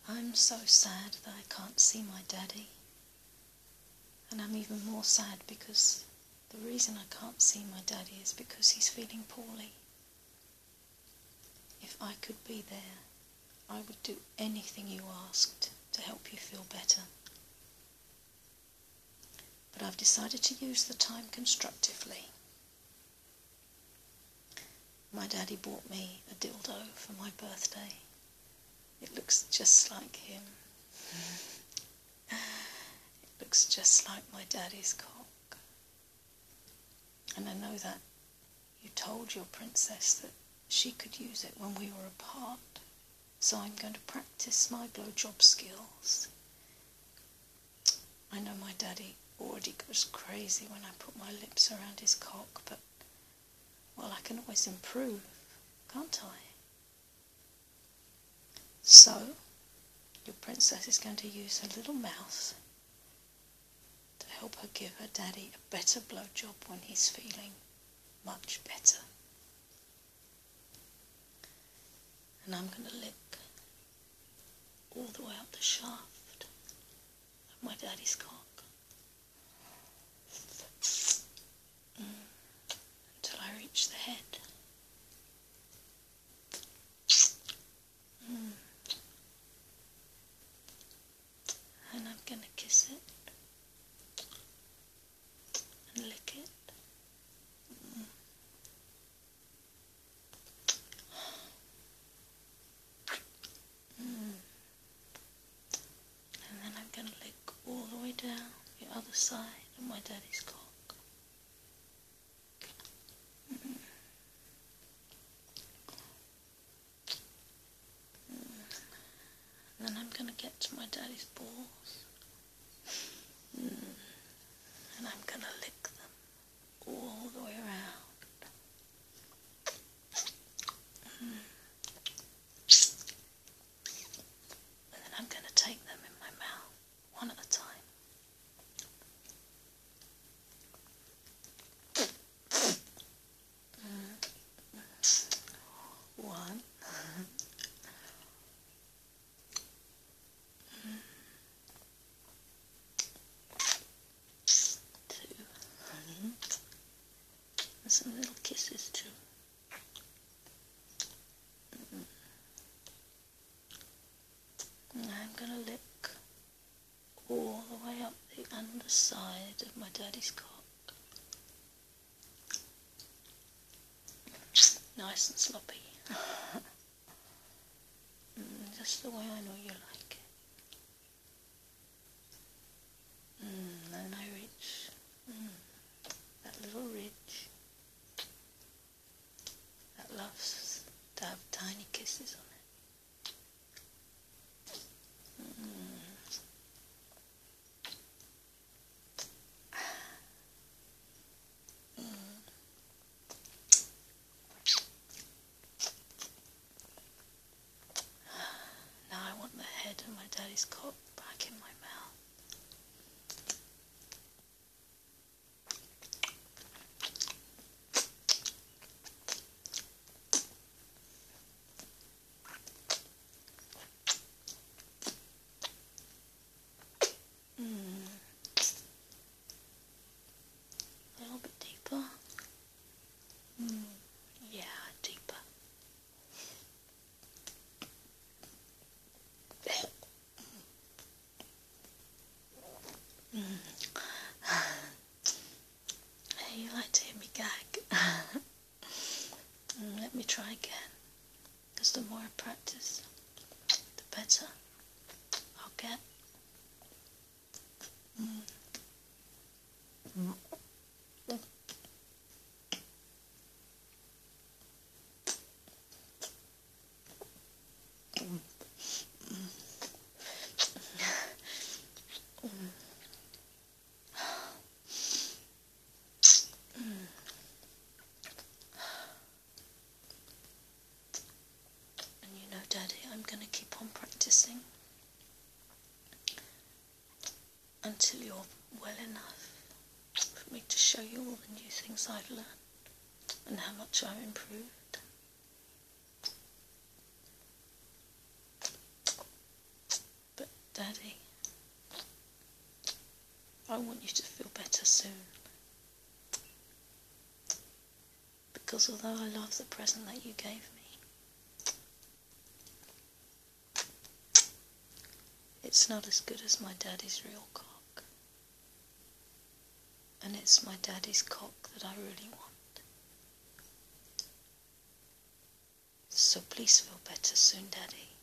I'm so sad that I can't see my daddy. And I'm even more sad because the reason I can't see my daddy is because he's feeling poorly. If I could be there, I would do anything you asked to help you feel better. But I've decided to use the time constructively. My daddy bought me a dildo for my birthday. It looks just like him. It looks just like my daddy's cock. And I know that you told your princess that she could use it when we were apart. So I'm going to practice my blowjob skills. I know my daddy already goes crazy when I put my lips around his cock, but, well, I can always improve, can't I? So, your princess is going to use her little mouth to help her give her daddy a better blowjob when he's feeling much better. And I'm going to lick all the way up the shaft of my daddy's cock. Until I reach the head. And I'm going to kiss it and lick it. And then I'm going to lick all the way down the other side of my daddy's cock. And then I'm going to get to my daddy's balls. And I'm going to lick them all the way around. And then I'm going to take them in my mouth, one at a time. One. Two. And some little kisses too. And I'm going to lick all the way up the underside of my daddy's cock. Nice and sloppy. Just the way I know you like it. And I reach that little ridge that loves to have tiny kisses on it. Now I want the head of my daddy's cock back in my mouth. A little bit deeper. Yeah, deeper. You like to hear me gag. Let me try again. Because the more I practice, the better I'll get. And you know, Daddy, I'm going to keep on practicing until you're well enough for me to show you all the new things I've learned and how much I've improved. Daddy. I want you to feel better soon. Because although I love the present that you gave me, it's not as good as my daddy's real cock. And it's my daddy's cock that I really want. So please feel better soon, Daddy.